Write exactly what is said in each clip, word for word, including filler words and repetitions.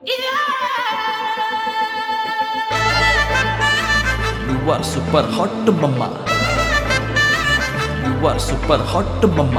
You are super hot mama. You are super hot mama.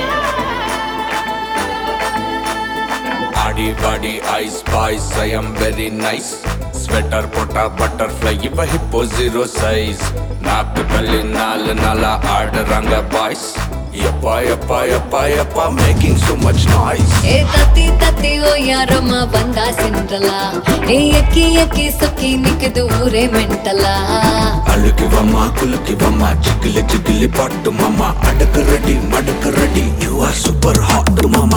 Body body ice spice, I am very nice. Sweater pota butterfly, iva hippo zero size. Naak kalli naal nala aadranga boys. Yappa yappa yappa yappa making so much noise. ए तती तती ओ यारम्मा बंदा Cinderella ए यक्की यक्की सखी निकदु ऊरे ಮೆಂಟಲಾ ಅಳುಕಿವಮ್ಮ ಕುಲುಕಿವಮ್ಮ ಚಿಗಿಲಿ ಚಿಗಿಲಿ ಪಟ್ಟು ಮಮ್ಮ ಅಡಕ ರೆಡಿ ಮಡಕ ready you are super hot ಮಮ್ಮ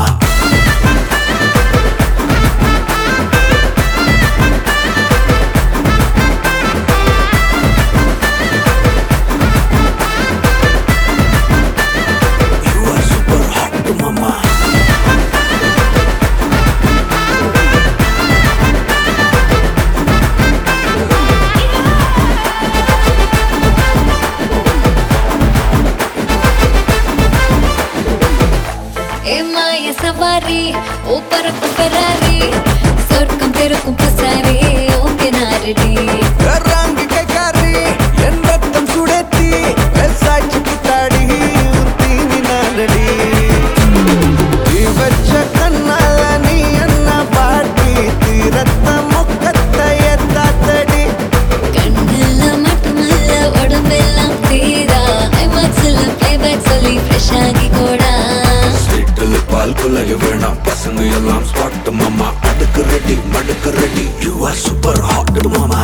ए माया सवारी ऊपर को फरारी சொர்க்கம் பெருக்கும் பசாரி ஓகே நாரடி ರಂಗಿ ಕೈಕಾರಿ ಎಂದತ್ತಂ ಸುಡೆತ್ತಿ ವೆಲ್ಸಾಚಿ ಕಿತ್ತಾಡಿ ಉರ್ತೀನಿ ನಾರಡಿ ಈ ವೆಚ್ಚ ಕಣ್ಣಾಲ ನೀ ಅನ್ನ ಬಾಟಿ ತೀರತ್ತ ಮುಕ್ಕತ್ತ ಎತ್ತಾತಡಿ கண்ணுல மட்டுமல்ல உடம்பெல்லாம் தீரா ஐமாக்ஸ்ல பிளேபேக் சொல்லி ஃப்ரெஷ் ஆகி கோடா ஸ்வீட்டில் பால் குலகி வேணாம் பசங்க எல்லாம் ஸ்பாட் மாமா அடுக்கு ரெடி மடுக்கு ready you are super hot மாமா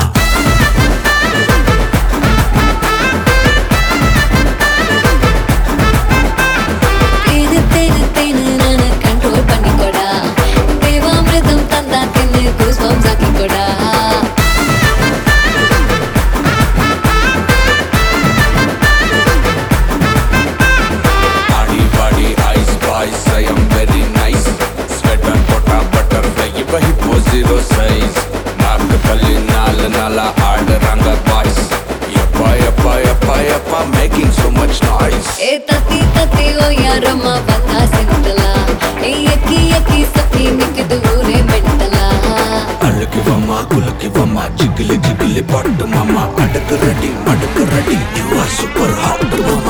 தேனு தேனு தேனு நானு கண்ட்ரோல் பண்ணிக்கோடா தேவாமிர்தம் தந்தா தின்னு கூஸ் பம்ஸ் ஆக்கிக்கோடா body body ice spice I am very nice sweater pota butterfly iva hippo zero size naak kalli naal nala aadranga boys yappa yappa yappa yappa making so much noise ए तती तती ओ यारम्मा बंदा Cinderella ए यक्की यक्की सखी निकदु ऊरे ಮೆಂಟಲಾ ಅಳುಕಿವಮ್ಮ ಕುಲುಕಿವಮ್ಮ ಜಿಗಿಲಿ ಜಿಗಿಲಿ ಪಟ್ಟು ಮಮ್ಮ ಅಡಕ ರೆಡಿ ಮಡಕ ready you are super hot